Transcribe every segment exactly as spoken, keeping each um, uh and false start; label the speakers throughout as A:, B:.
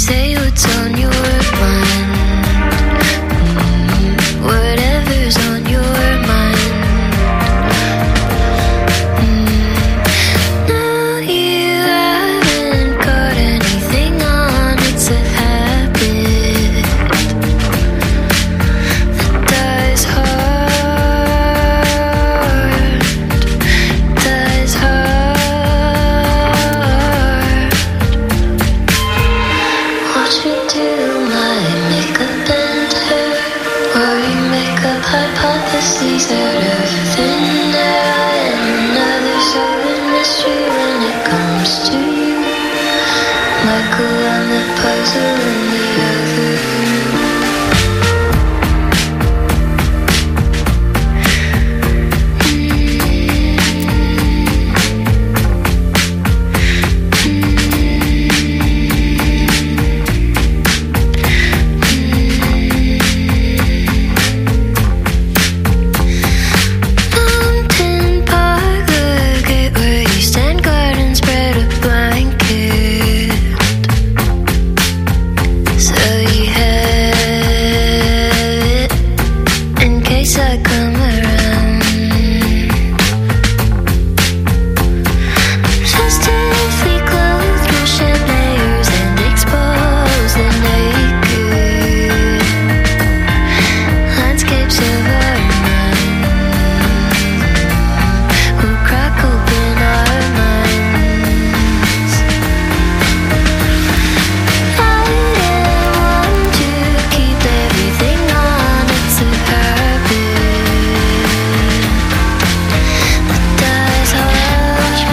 A: Say what's on your mind. Mm, whatever's on your mind. Mm, no, you haven't got anything on. It's a habit that dies hard, dies hard. Watch me do my makeup and hair, worry makeup hypotheses out of thin air. I am another solid mystery when it comes to you. Michael, I'm the puzzle in the other. Mountain Park, the gate where you stand guard and spread a blanket, so you have it in case I come around. Festively clothed, we'll shed layers and expose the naked landscapes of our mind. We'll crack open our minds. I don't want to keep everything on. It's a habit that dies hard, dies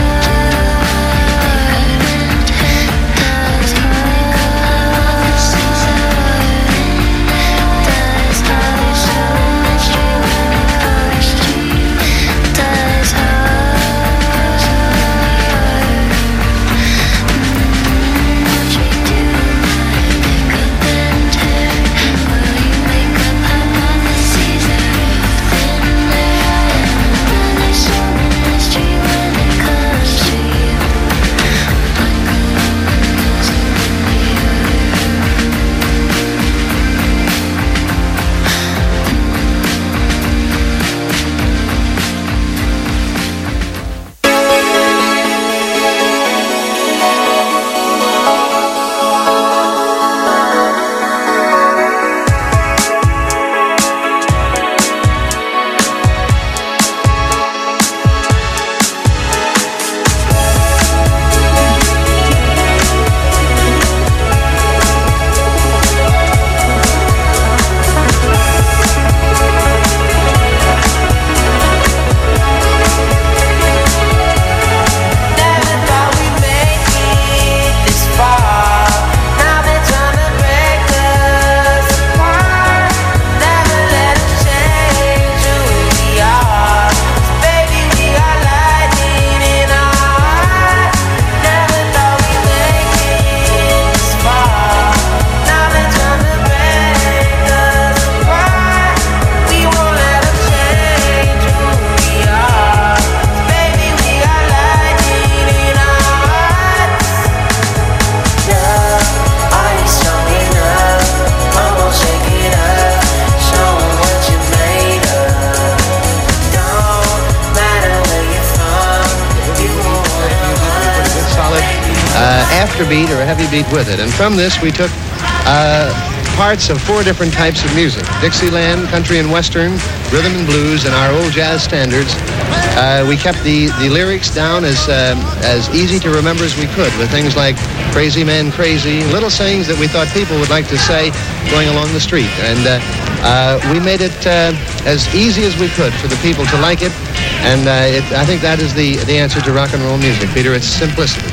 B: beat or a heavy beat with it. And from this we took uh, parts of four different types of music: Dixieland, country and western, rhythm and blues, and our old jazz standards. Uh, we kept the, the lyrics down as um, as easy to remember as we could, with things like "Crazy Man, Crazy," little sayings that we thought people would like to say going along the street. And uh, uh, we made it uh, as easy as we could for the people to like it. And uh, it, I think that is the, the answer to rock and roll music, Peter. It's simplicity.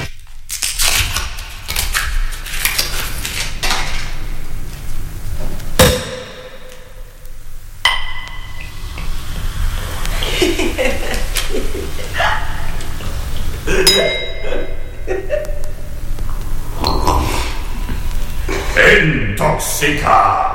C: Intoxica.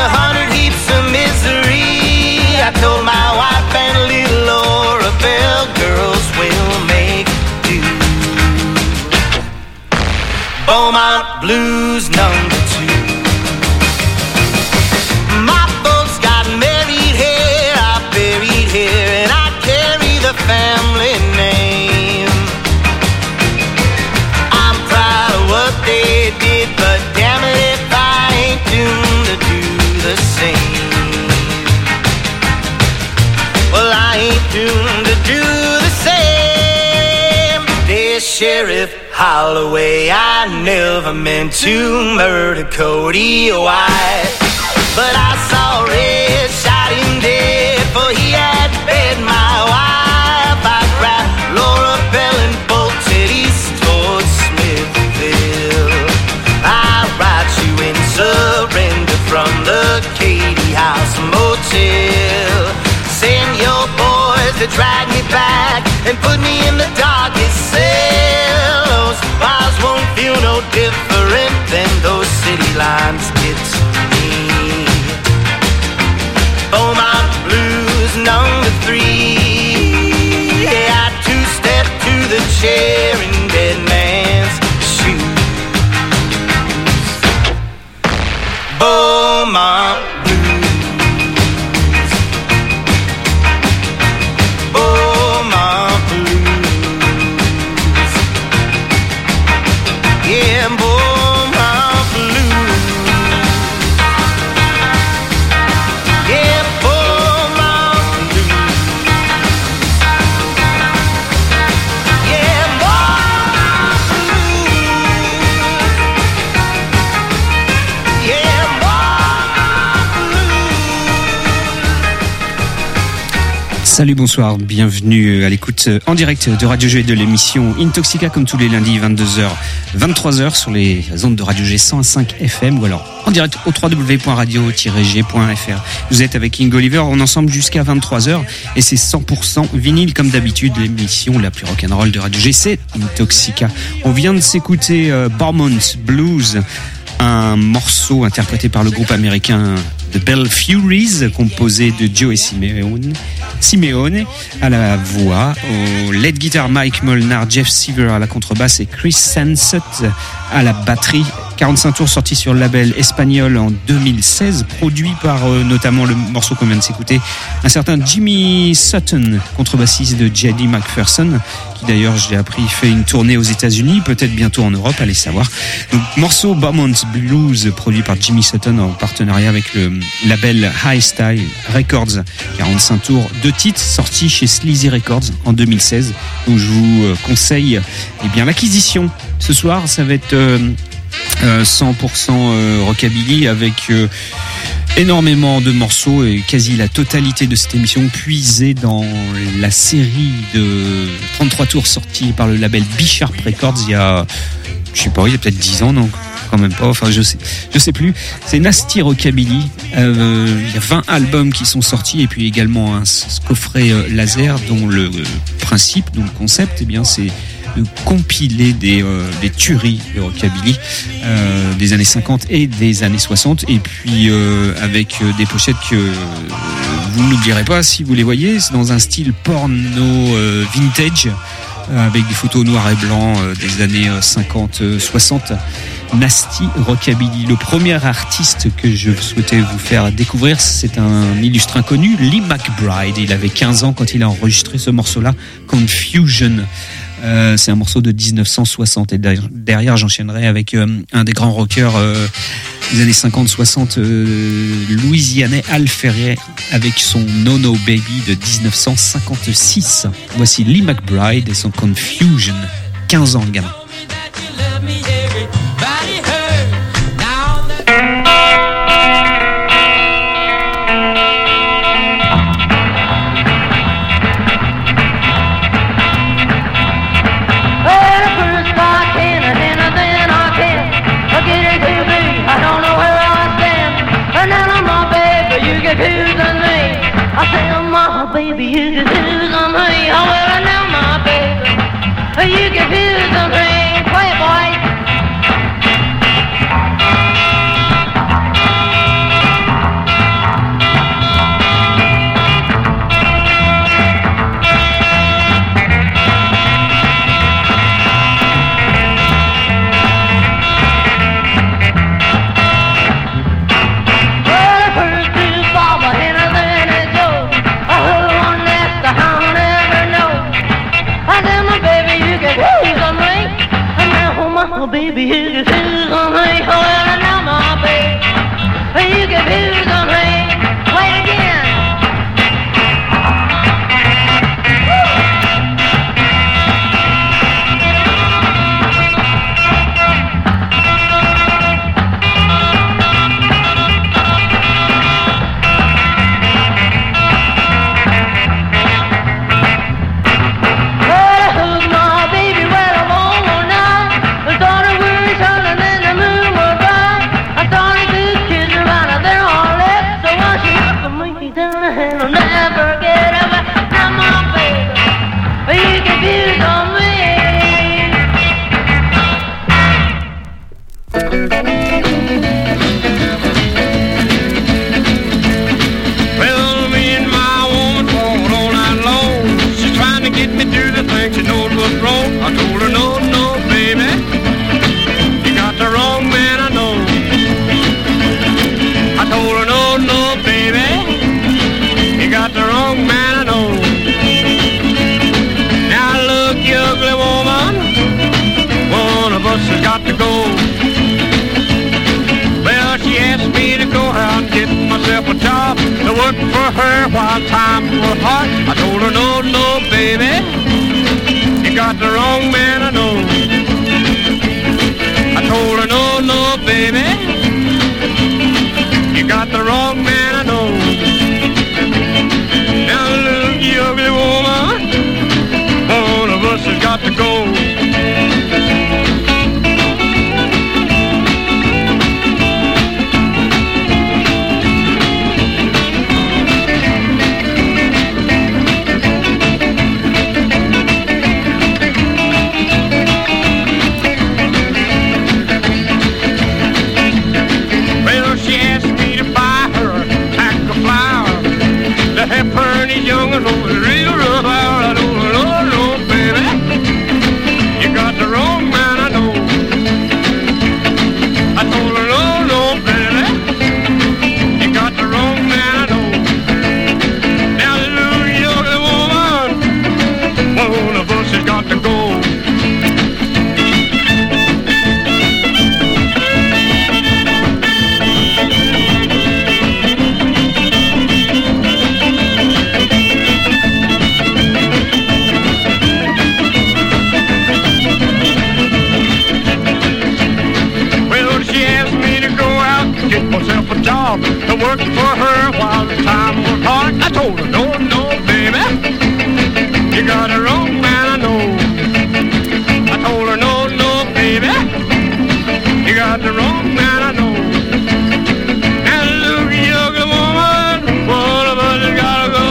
C: a hundred heaps of misery. I told my wife and little Laura Bell, girls will make do. Beaumont Blues number two. My folks got married here, I buried here, and I carry the family name. I'm proud of what they did, but damn it if I ain't doomed to do the same. Well, I ain't doomed to do the same. Dear Sheriff Holloway, I never meant to murder Cody White, but I saw Red shot him dead, for he had fed my wife. I grabbed Laura Bell and bolted east towards Smithville. I write you in surrender from the Katy House Motel. Send your boys to drag me back and put me in the darkest cell. Those bars won't feel no different than those city lines did to me. Beaumont Blues number three. Yeah, I two-step to the chair in Dead Man's shoes. Beaumont Blues. Beaumont Blues. Yeah, Beaumont Blues. Yeah, Beaumont Blues. Yeah, Beaumont Blues. Yeah,
D: Salut, bonsoir, bienvenue à l'écoute en direct de Radio G de l'émission Intoxica, comme tous les lundis vingt-deux heures vingt-trois heures sur les ondes de Radio G cent cinq F M ou alors en direct au w w w point radio tiret g point f r. Vous êtes avec King Oliver, on est ensemble jusqu'à vingt-trois heures et c'est cent pour cent vinyle comme d'habitude, l'émission la plus rock'n'roll de Radio G, c'est Intoxica. On vient de s'écouter euh, Beaumont Blues, un morceau interprété par le groupe américain The Bell Furies, composé de Joey Simeone, Simeone à la voix, au lead guitar Mike Molnar, Jeff Seaver à la contrebasse et Chris Sanset à la batterie. quarante-cinq tours sortis sur le label espagnol en deux mille seize, produit par euh, notamment le morceau qu'on vient de s'écouter, un certain Jimmy Sutton, contrebassiste de J D McPherson, qui d'ailleurs, je l'ai appris, fait une tournée aux États-Unis, peut-être bientôt en Europe, allez savoir. Donc, morceau Beaumont Blues, produit par Jimmy Sutton en partenariat avec le label High Style Records. quarante-cinq tours, deux titres sortis chez Sleazy Records en deux mille seize, où je vous euh, conseille eh bien, l'acquisition. Ce soir, ça va être euh, euh, cent pour cent euh, rockabilly avec euh, énormément de morceaux et quasi la totalité de cette émission puisée dans la série de trente-trois tours sortis par le label B-Sharp Records il y a, je sais pas, il y a peut-être dix ans, donc quand même pas, enfin je sais, je sais plus. C'est Nasty Rockabilly. Euh, il y a vingt albums qui sont sortis et puis également un coffret euh, laser dont le euh, principe, dont le concept, eh bien c'est de compiler des, euh, des tueries de rockabilly euh, des années cinquante et des années soixante, et puis euh, avec euh, des pochettes que euh, vous n'oublierez pas si vous les voyez, c'est dans un style porno euh, vintage euh, avec des photos noir et blanc euh, des années cinquante soixante. Nasty Rockabilly. Le premier artiste que je souhaitais vous faire découvrir, c'est un illustre inconnu, Lee McBride. Il avait quinze ans quand il a enregistré ce morceau-là, Confusion. Euh, c'est un morceau de dix-neuf cent soixante, et derrière, derrière j'enchaînerai avec euh, un des grands rockers euh, des années cinquante soixante, euh, louisianais Al Ferrier, avec son No No Baby de dix-neuf cent cinquante-six. Voici Lee McBride et son Confusion. quinze ans le gamin.
E: I say, oh, my baby, you can fuse on me. Oh, well, I know, my baby, you can fuse on me. Play it, boy.
F: worked for her while times were hard. I told her, no, no, baby, you got the wrong man, I know. I told her, no, no, baby, you got the wrong man, I know. Now look, you ugly woman, one of us has got to go. Help her and these young'uns over the real rough hour. I know, Lord, Lord, baby, you got the wrong man, I know. I told her, no, no, baby, you got the wrong man, I know. Now, little young woman, one of us has got to go. Get myself a job to work for her while the time was hard. I told her, no, no, baby, you got the wrong man, I know. I told her, no, no, baby, you got the wrong man, I know. Now look, you ugly woman, one of us has gotta go.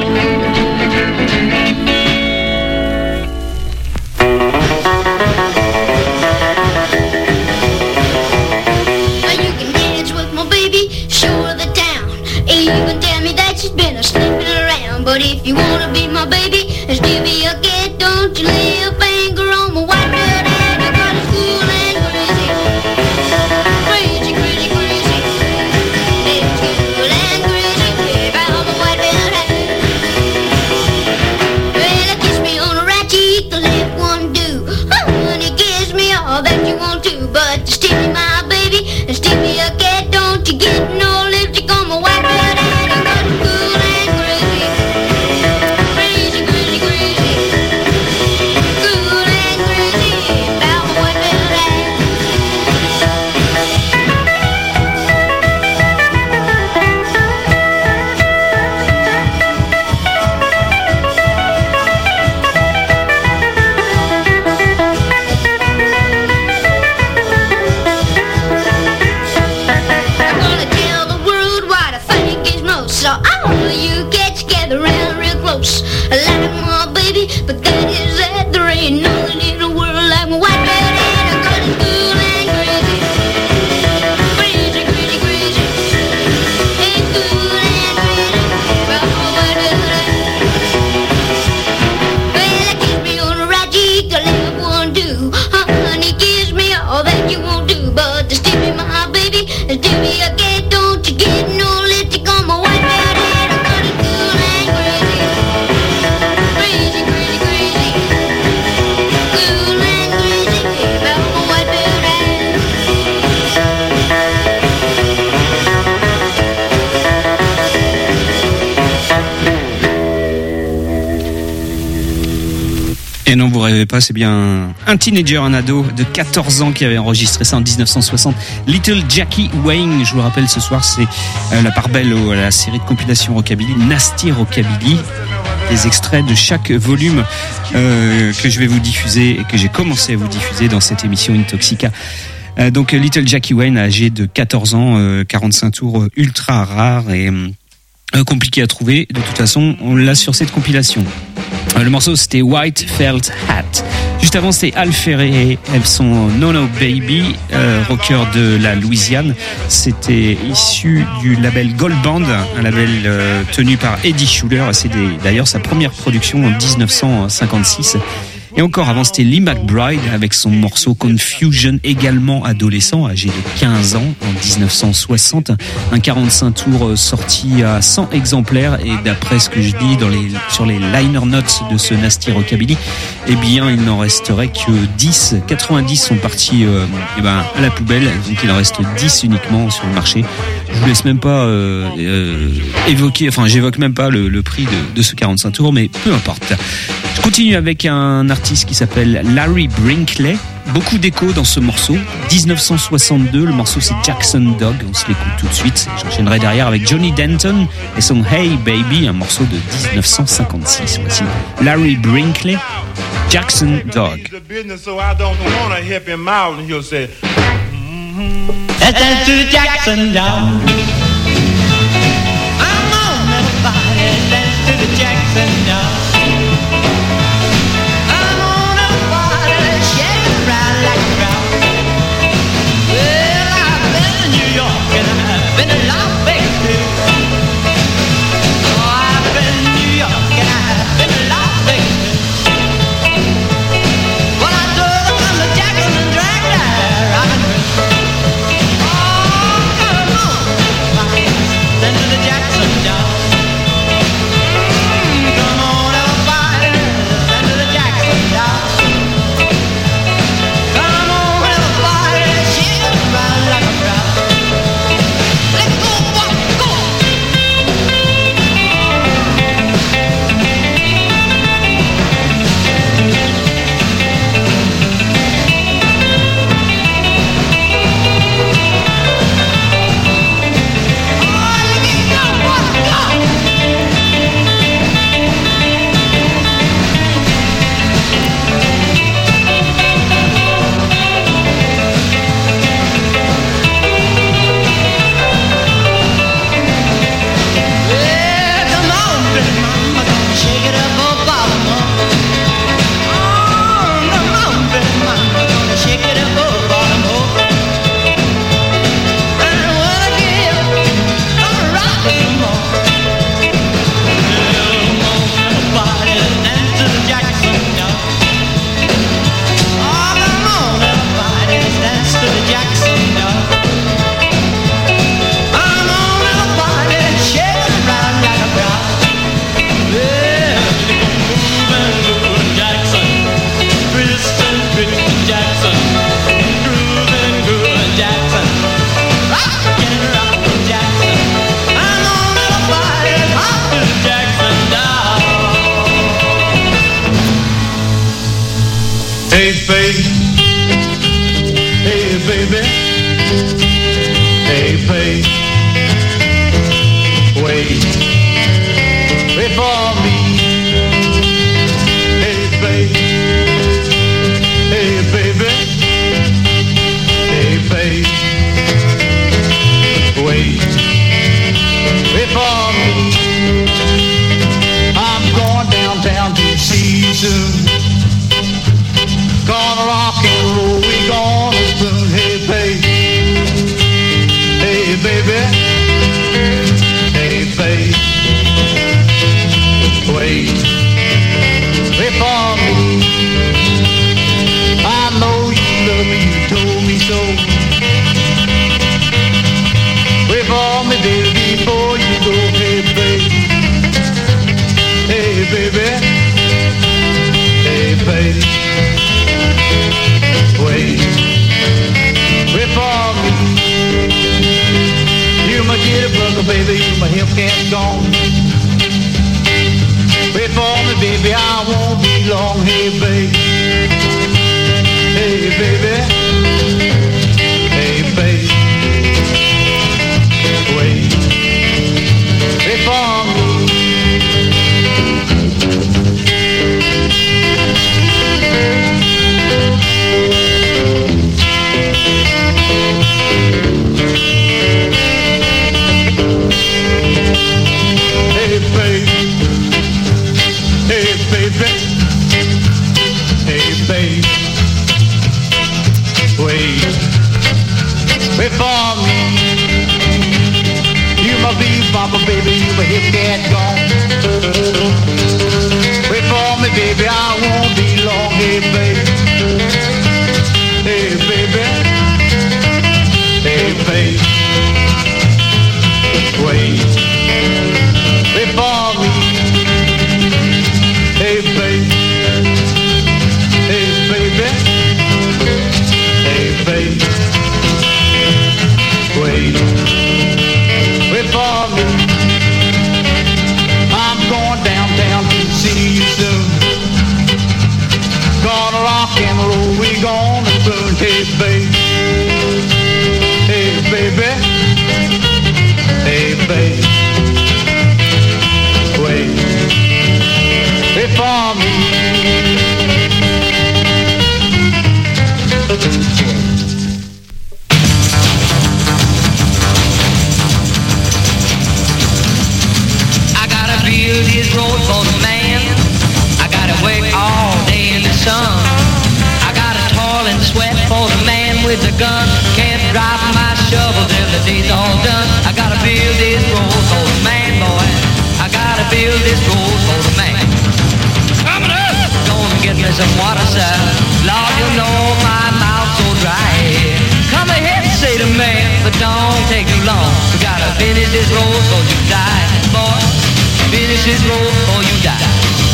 G: You can tell me that she's been a slipping around, but if you wanna be my baby, just give me a get. Don't you lay a finger on my white belt hand. I got it cool and crazy, crazy, crazy, crazy. It's cool and crazy about my white belt hand. Well, kiss me on the right cheek, the left one do. Oh, honey, kiss me all that you want to, but just give me my baby and stick me a get. Don't you get no lipstick on my white belt. Like my baby, but that is that. There ain't nothing in the world like my white belt hand. I got it cool and crazy, crazy, crazy, crazy. Ain't cool and crazy about my white belt hand. Well, kiss me on the right cheek, the left one do. Honey, kiss me all that you won't do, but just give me my baby, and give me a get. Don't you get no lipstick on my white belt hand. I got it cool and crazy. Crazy, crazy, crazy, cool and crazy about my white belt hand.
D: Et non, vous rêvez pas, c'est bien un teenager, un ado de quatorze ans qui avait enregistré ça en dix-neuf cent soixante. Little Jackie Wayne, je vous le rappelle ce soir, c'est la part belle à la série de compilation Rockabilly, Nasty Rockabilly. Des extraits de chaque volume euh, que je vais vous diffuser et que j'ai commencé à vous diffuser dans cette émission Intoxica. Euh, donc Little Jackie Wayne, âgé de quatorze ans, euh, quarante-cinq tours, ultra rare et euh, compliqué à trouver. De toute façon, on l'a sur cette compilation. Euh, le morceau c'était White Felt Hat. Juste avant c'était Al Ferré et son No No Baby, euh, rocker de la Louisiane. C'était issu du label Gold Band, un label euh, tenu par Eddie Shuler. C'est des, d'ailleurs sa première production en dix-neuf cent cinquante-six. Et encore avant, c'était Lee McBride avec son morceau Confusion, également adolescent, âgé de quinze ans en dix-neuf cent soixante. Un quarante-cinq tours sorti à cent exemplaires, et d'après ce que je dis dans les, sur les liner notes de ce Nasty Rockabilly, eh bien il n'en resterait que dix. quatre-vingt-dix sont partis euh, eh ben, à la poubelle, donc il en reste dix uniquement sur le marché. Je vous laisse même pas euh, euh, évoquer, enfin j'évoque même pas le, le prix de, de ce quarante-cinq tours, mais peu importe. Je continue avec un artiste qui s'appelle Larry Brinkley. Beaucoup d'écho dans ce morceau. dix-neuf cent soixante-deux, le morceau c'est Jackson Dog. On se l'écoute tout de suite. J'enchaînerai derrière avec Johnny Denton et son Hey Baby, un morceau de dix-neuf cent cinquante-six. Voici Larry Brinkley, Jackson Dog.
H: Let's dance to the Jackson Dog. I'm on everybody, let's dance to the Jackson Dog. I'm on everybody, let's shake it around like a crowd. Well, I've been to New York and I've been to Las Vegas too. Oh, I've been to New York and I've been to Las Vegas too. Well, I told them I'm the Jackson and drag that rock and roll. Send to the Jackson Dog. Mm, come on, everybody, send to the Jackson Dog. Come on, everybody, shake it around like a crowd. Let's go, walk, go.
F: Hey, baby. Hey, baby. Hey, baby. Wait. Wait for me. Hey, baby. Hey, baby. Hey, baby. Wait. Wait for me. I'm going downtown to see you soon. Gonna rock and roll, we gonna spoon. Hey, baby. Hey, baby. Hey, baby. Wait. Wait for me. I know you love me, you told me so. Wait for me, baby, before you go. Hey, baby. Hey, baby. Hey, baby. Wait, wait for me. You my jitterbugger, baby, you my hip can't gone. Wait for me, baby, I won't be long. Hey, baby. Hey, baby. Hey, baby. Wait, wait for me. Hey, baby. Hey, baby. Hey, baby. Wait. Wait for me. You my bebopper, baby. You my hip cat gone. Wait for me, baby. I won't be long. Hey,
H: drop my shovel till the day's all done. I gotta build this road for the man, boy. I gotta build this road for the man. Coming up! Gonna get me some water, sir. Lord, you know my mouth's so dry. Come ahead, say the man, but don't take too long. We gotta finish this road before you die, boy. Finish this road before you die.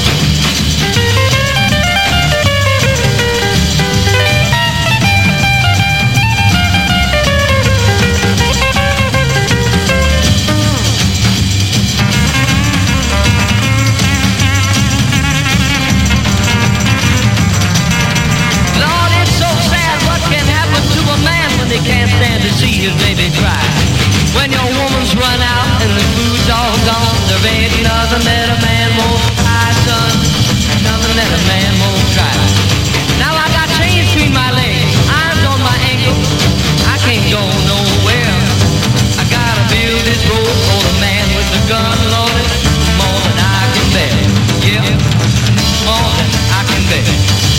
H: They can't stand to see his baby cry. When your woman's run out and the food's all gone, there ain't nothing that a man won't try, son. Nothing that a man won't try. Now I got chains between my legs, irons on my ankles. I can't go nowhere. I gotta build this road for the man with the gun loaded. More than I can bear. Yeah, more than I can bear.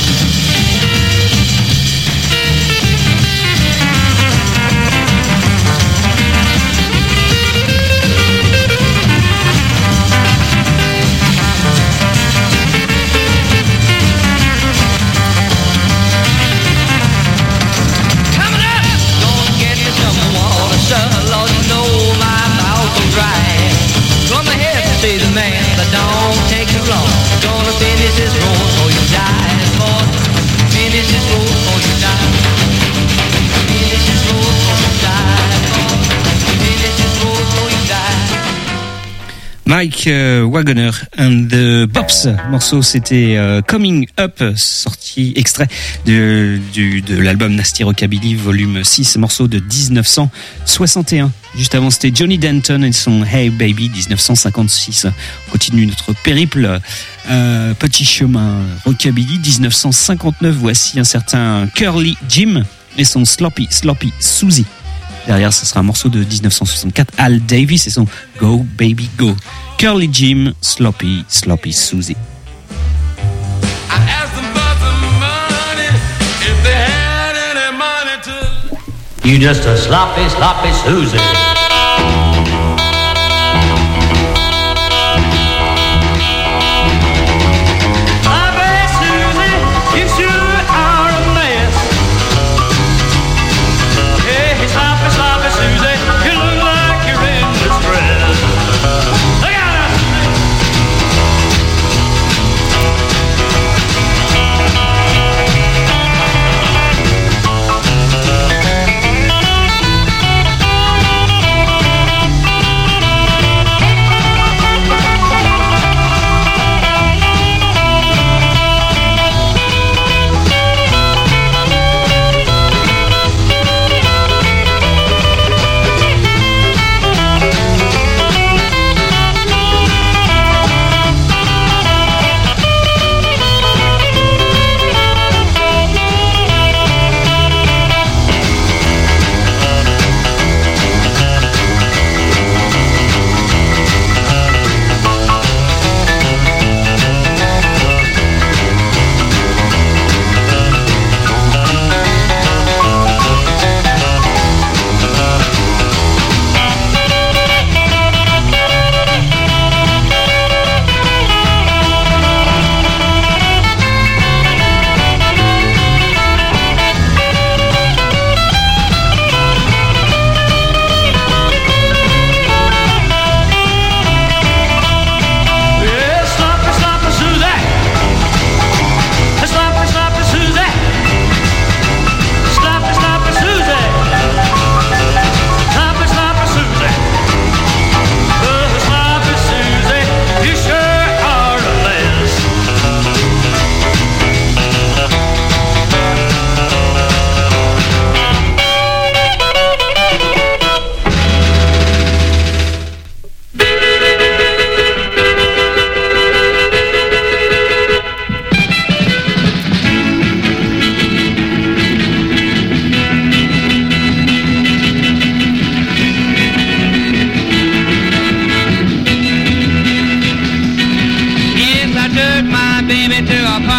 H: Lord, you know my mouth will dry. Come ahead, say the man, but don't take too long. Gonna finish this road before you die, boy. Finish this road before you die. Finish this road before you die, boy. Finish this road before you die.
D: Mike euh, Wagoner and the Bops. Le morceau c'était euh, Coming Up, sorti extrait de, du, de l'album Nasty Rockabilly volume six, morceau de dix-neuf cent soixante et un. Juste avant c'était Johnny Denton et son Hey Baby dix-neuf cent cinquante-six. On continue notre périple euh, petit chemin Rockabilly dix-neuf cent cinquante-neuf. Voici un certain Curly Jim et son Sloppy Sloppy Susie. Derrière, ce sera un morceau de dix-neuf cent soixante-quatre, Al Davis et son Go Baby Go. Curly Jim, Sloppy, Sloppy Susie.
F: I asked them for some money, if they had any money to...
H: You just a sloppy, sloppy Susie.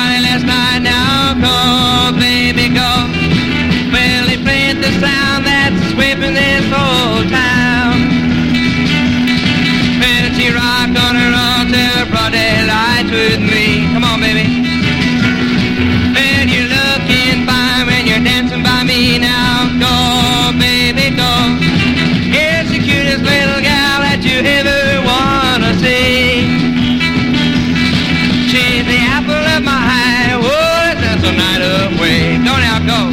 H: sound that
C: dance with me. Come on, baby. Well, you're looking fine when you're dancing by me now. Go, baby, go. It's the cutest little gal that you ever wanna see. She's the apple of my eye. Oh, that's a night away. Go now, go.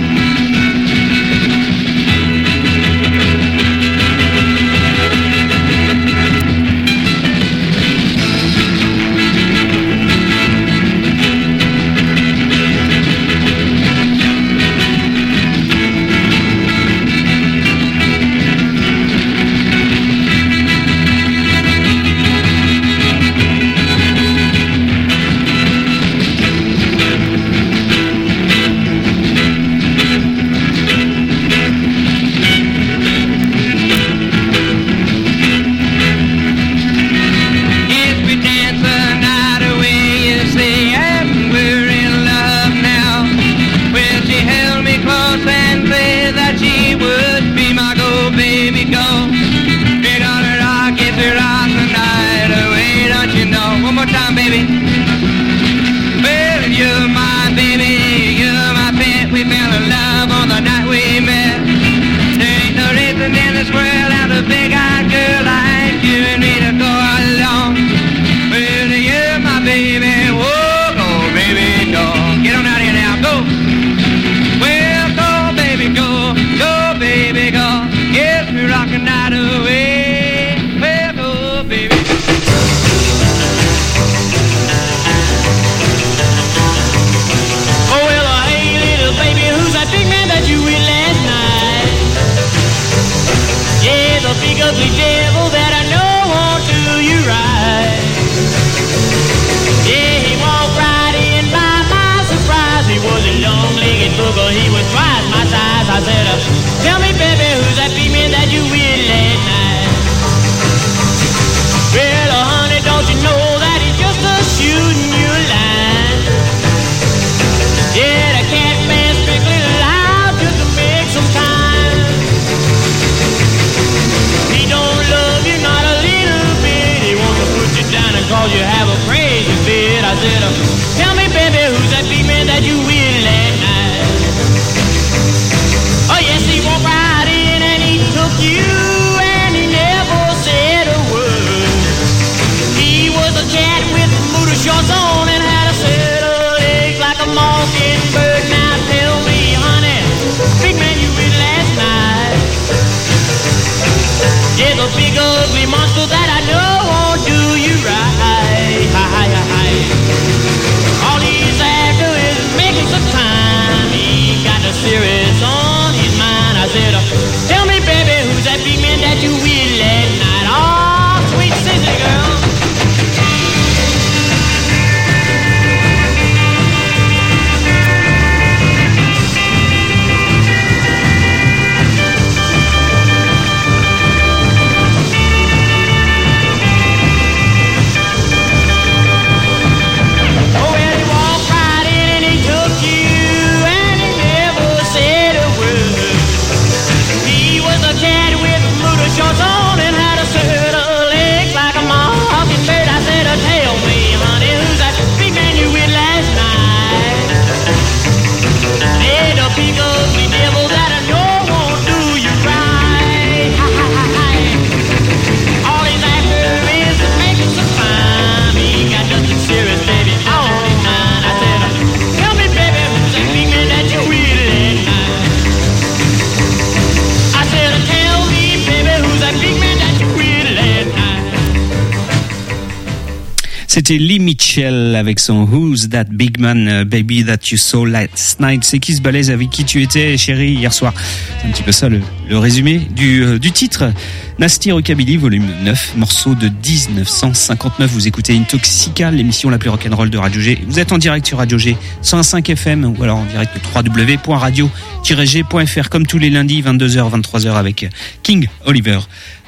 D: C'était Lee Mitchell avec son Who's That Big Man uh, Baby That You Saw Last Night. C'est qui ce balèze avec qui tu étais, chérie, hier soir? C'est un petit peu ça le, le résumé du, euh, du titre. Nasty Rockabilly, volume neuf, morceau de dix-neuf cent cinquante-neuf. Vous écoutez Intoxica, l'émission la plus rock'n'roll de Radio G. Vous êtes en direct sur Radio G cent un virgule cinq F M ou alors en direct le w w w point radio tiret g point f r comme tous les lundis, vingt-deux heures, vingt-trois heures avec King Oliver.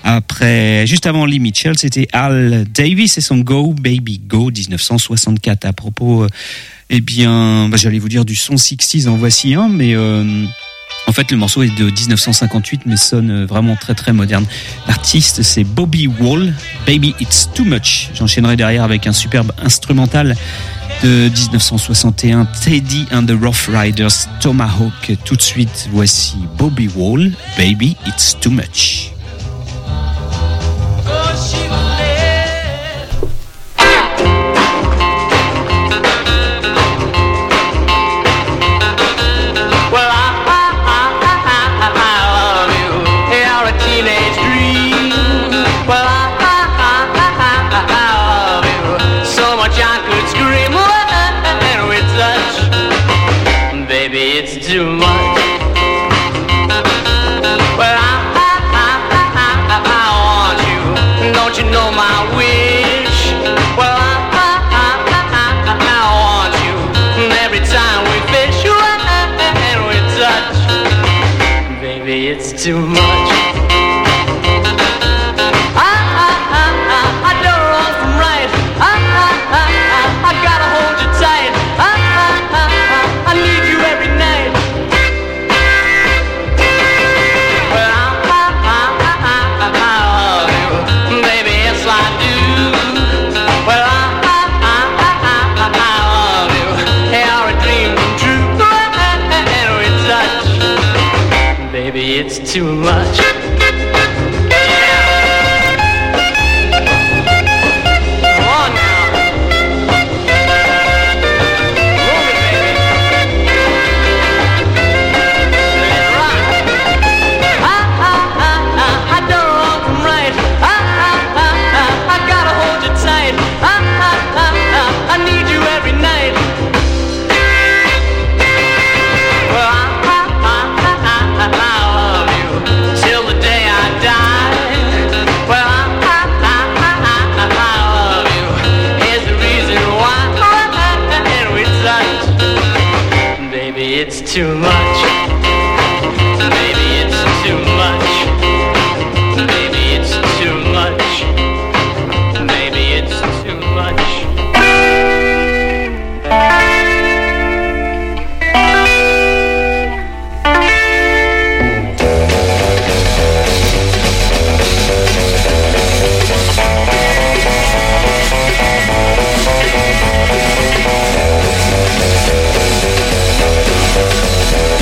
D: Après, juste avant Lee Mitchell, c'était Al Davis et son Go Baby Go dix-neuf cent soixante-quatre. À propos, euh, eh bien, bah, j'allais vous dire du son soixante, en voici un, mais euh, En fait, le morceau est de dix-neuf cent cinquante-huit, mais sonne vraiment très très moderne. L'artiste, c'est Bobby Wall, Baby It's Too Much. J'enchaînerai derrière avec un superbe instrumental de dix-neuf cent soixante et un, Teddy and the Rough Riders, Tomahawk. Tout de suite, voici Bobby Wall, Baby It's Too Much.
C: Too much. Well, I, I, I, I, I want you. Don't you know my wish? Well, I, I, I, I, I want you. And every time we fish, you and we touch, baby, it's too much. I, I, I, I, I don't run from right. I, I, I, I, I gotta hold you tight. I, I, I, I, I need you every night. It's too much. It's too much. Maybe it's too much. Maybe it's too much. Maybe it's too much.
A: We'll be right back.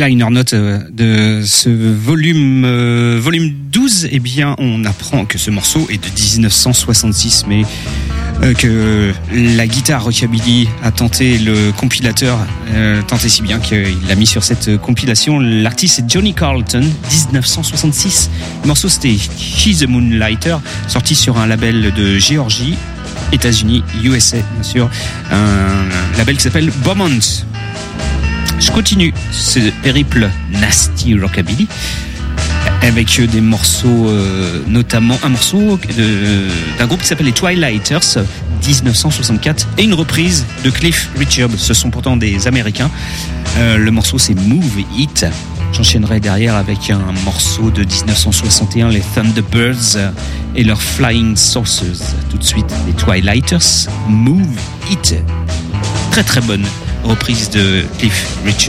D: liner note de ce volume euh, volume douze, eh bien on apprend que ce morceau est de dix-neuf cent soixante-six, mais euh, que la guitare rockabilly a tenté le compilateur, euh, tenté si bien qu'il l'a mis sur cette compilation. L'artiste est Johnny Carlton, dix-neuf cent soixante-six. Le morceau c'était She's a Moonlighter, sorti sur un label de Géorgie, États-Unis, U S A bien sûr, un label qui s'appelle Beaumont. Je continue ce périple nasty rockabilly avec des morceaux, euh, notamment un morceau de, d'un groupe qui s'appelle les Twilighters, dix-neuf cent soixante-quatre, et une reprise de Cliff Richard. Ce sont pourtant des Américains. Euh, le morceau c'est Move It. J'enchaînerai derrière avec un morceau de dix-neuf cent soixante et un, les Thunderbirds et leurs Flying Saucers. Tout de suite, les Twilighters, Move It. Très très bonne reprise de Cliff Richard.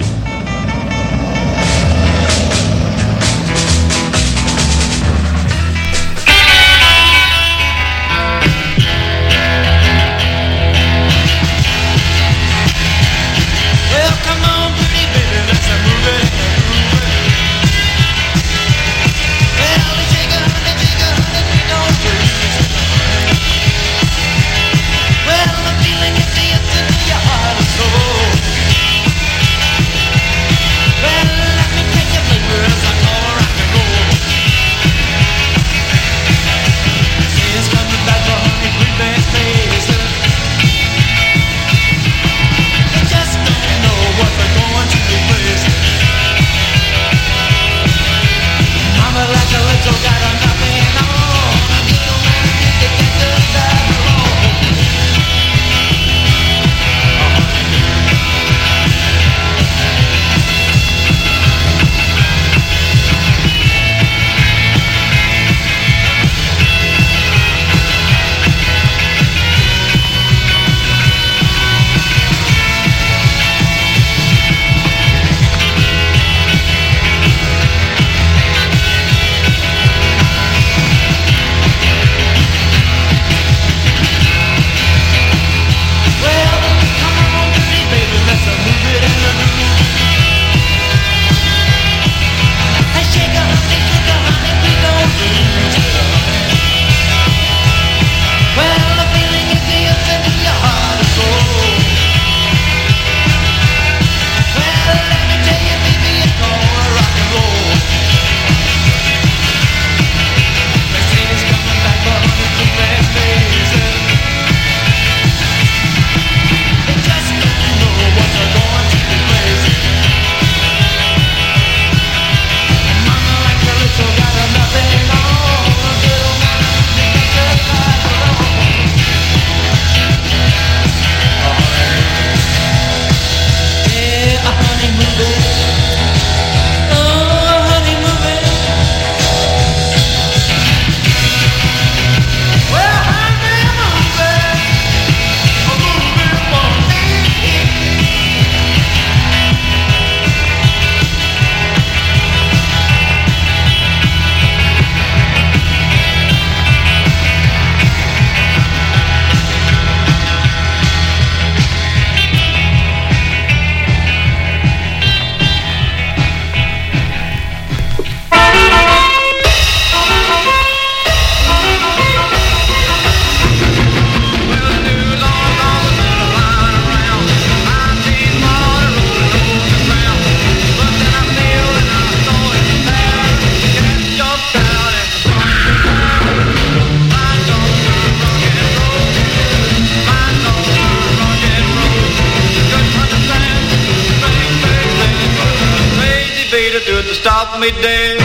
I: Stop me dead.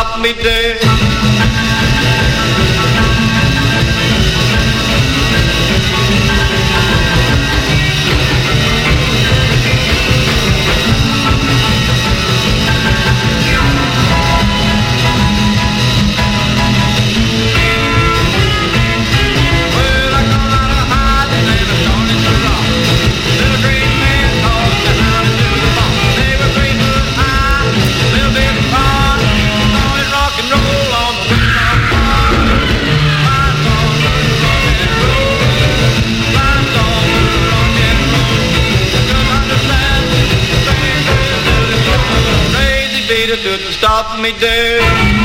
I: stop me dead. To stop me dead.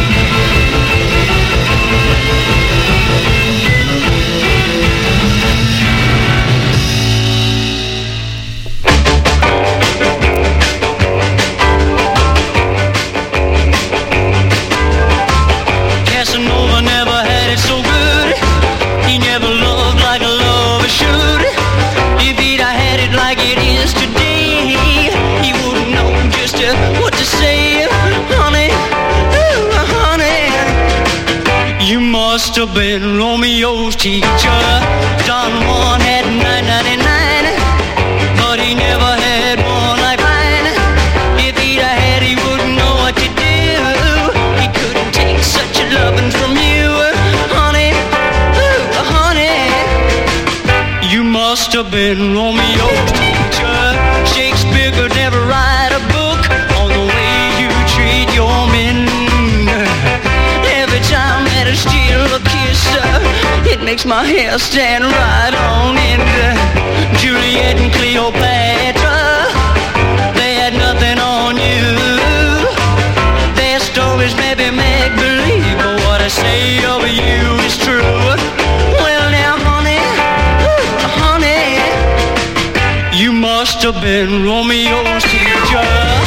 H: Casanova never had it so good. He never loved like a lover should. If he'd I had it like it is today, he wouldn't know just uh, what to say. Honey, ooh, honey, you must have been Romeo's teacher. Don Juan had nine ninety-nine, but he never had one like mine. If he'd I had, he wouldn't know what to do. He couldn't take such a loving from you. Honey, ooh, honey, you must have been Romeo's teacher. Shakespeare could never write a book on the way you treat your men. Every time that I steal a kiss, uh, it makes my hair stand right on end. Juliet and Cleopatra, they had nothing on you. Their stories maybe make believe, but what I say of you is true. Well now, honey, ooh, honey, you must have been Romeo's teacher.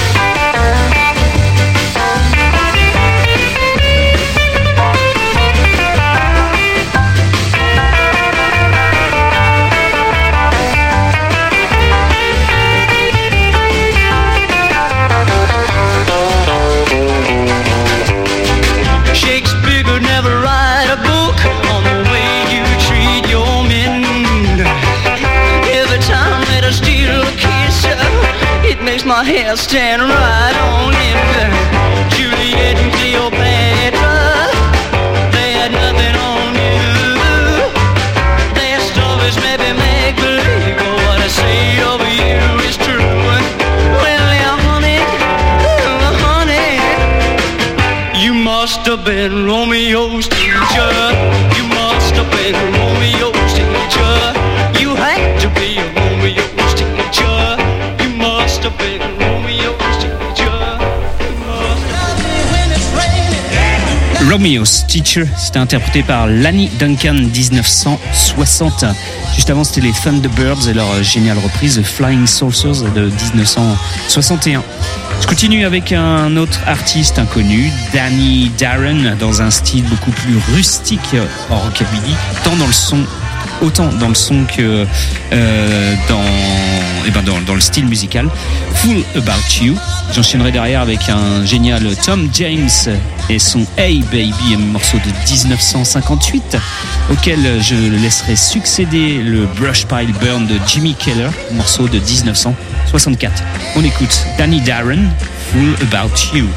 H: Shakespeare could never write a book on the way you treat your men. Every time that I steal a kiss, uh, it makes my hair stand right on end. Juliet and Cleopatra, they had nothing on you. Their stories maybe make believe, but what I say of you is true. Well, yeah, honey, ooh, honey, you must have been Romeo's teacher. You must have been Romeo's teacher. You had to be a Romeo's teacher. You must have been Romeo's teacher. You must have been.
D: Romeo's Teacher, c'était interprété par Lani Duncan dix-neuf cent soixante. Juste avant, c'était les Thunderbirds et leur géniale reprise Flying Saucers de dix-neuf cent soixante et un. Je continue avec un autre artiste inconnu, Danny Darren, dans un style beaucoup plus rustique en rockabilly, tant dans le son, autant dans le son que euh, dans, eh ben dans, dans le style musical. Fool About You. J'enchaînerai derrière avec un génial Tom James et son Hey Baby, un morceau de dix-neuf cent cinquante-huit, auquel je laisserai succéder le Brush Pile Burn de Jimmy Keller, morceau de dix-neuf cent soixante-quatre. On écoute Danny Darren, Fool About You.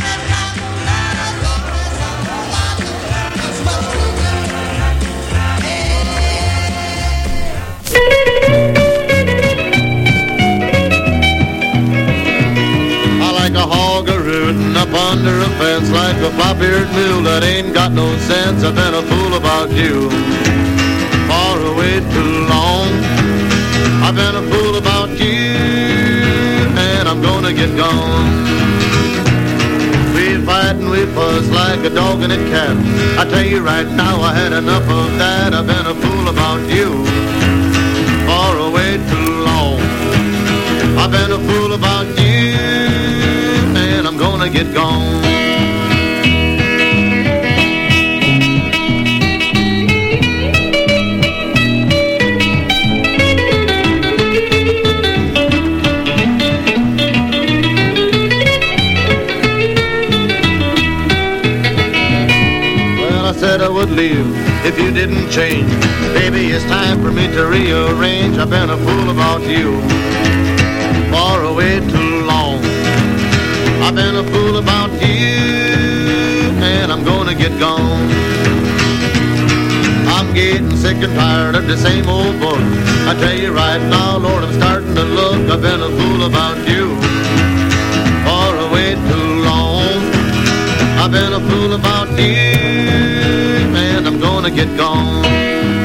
J: Up under a fence like a flop-eared mule that ain't got no sense. I've been a fool about you far away too long. I've been a fool about you, and I'm gonna get gone. We fight and we fuss like a dog and a cat. I tell you right now, I had enough of that. I've been a fool about you far away too long. I've been a fool about you, and I'm gonna get gone. would leave if you didn't change. Baby, it's time for me to rearrange. I've been a fool about you far away too long. I've been a fool about you, and I'm gonna get gone. I'm getting sick and tired of the same old book. I tell you right now, Lord, I'm starting to look. I've been a fool about you far away too long. I've been a fool about you, and I'm gonna get gone.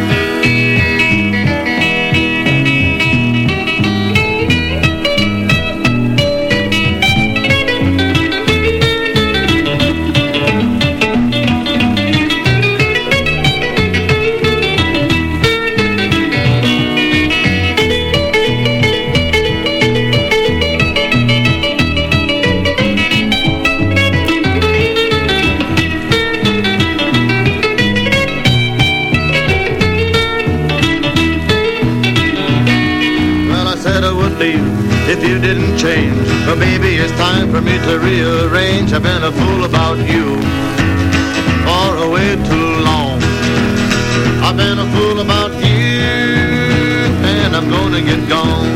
J: If you didn't change, but baby, it's time for me to rearrange. I've been a fool about you far away too long. I've been a fool about you, and I'm gonna get gone.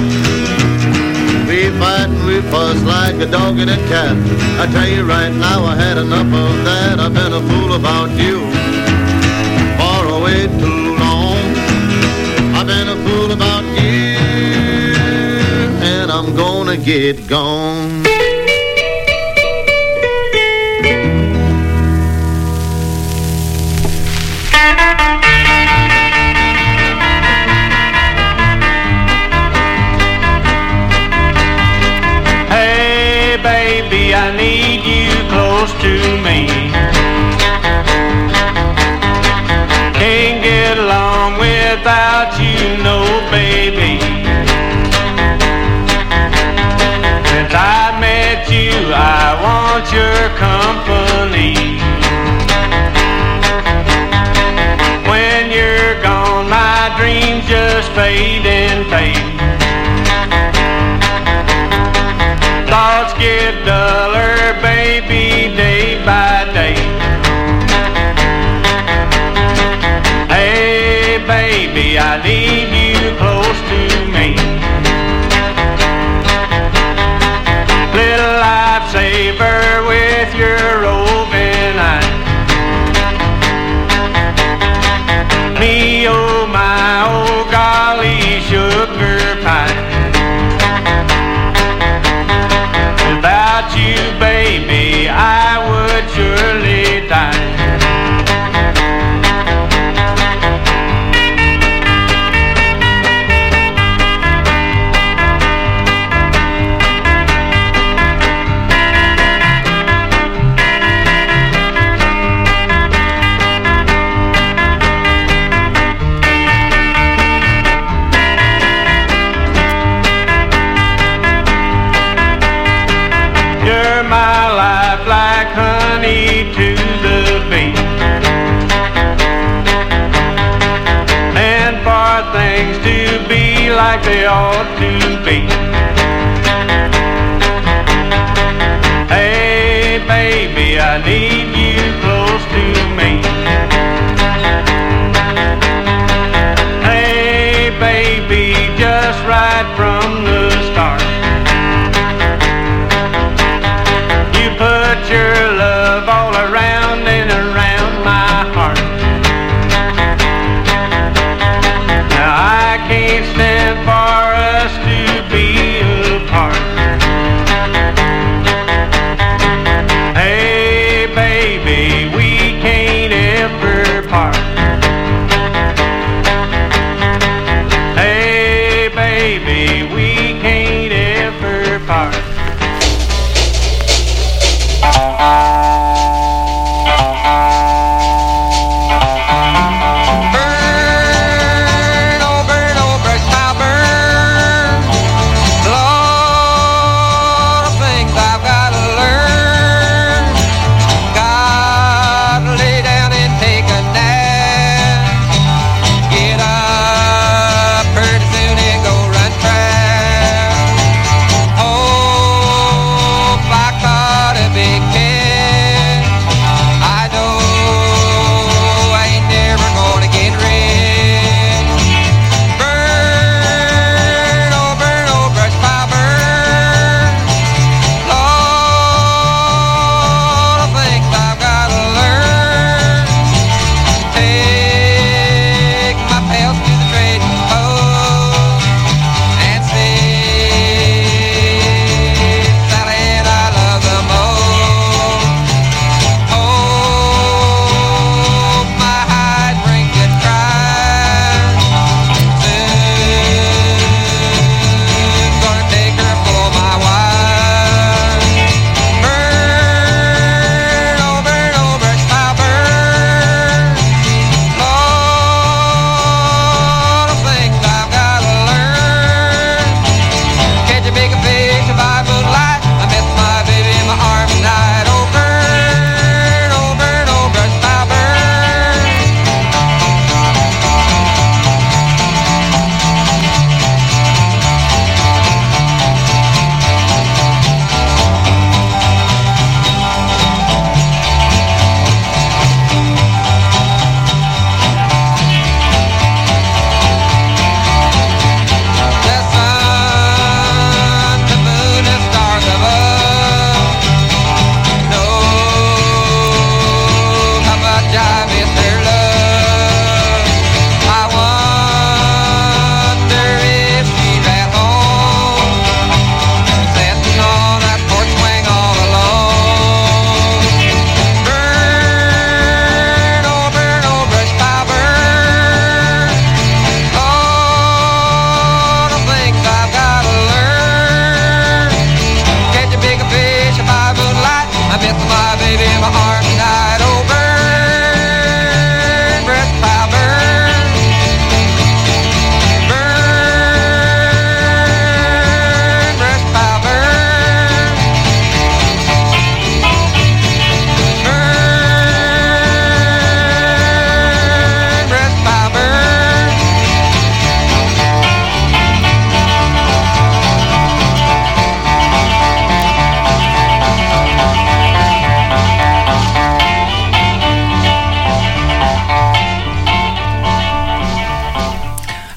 J: We fight and we fuss like a dog and a cat. I tell you right now, I had enough of that. I've been a fool about you far away too long. I've been a fool about you, and I'm gonna get gone.
I: Hey baby, I need you close to me. Can't get along without you, no baby. Since I met you, I want your company. When you're gone, my dreams just fade and fade. Thoughts get duller, baby, day by day. Hey baby, I need you close to me. Little lifesaver with your roving eye. Me, oh my, oh golly, sugar pie. Without you, baby, I would surely die. You're my life like honey to the bee. And for things to be like they ought to be. Hey baby, I need you close to me. Hey baby, just right from the start. Put your love all around and around my heart. Now I can't stand for us to be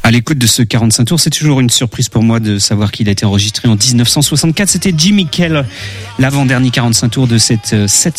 D: À l'écoute de ce quarante-cinq tours, c'est toujours une surprise pour moi de savoir qu'il a été enregistré en dix-neuf cent soixante-quatre. C'était Jimmy Kell, l'avant-dernier quarante-cinq tours de cette, cette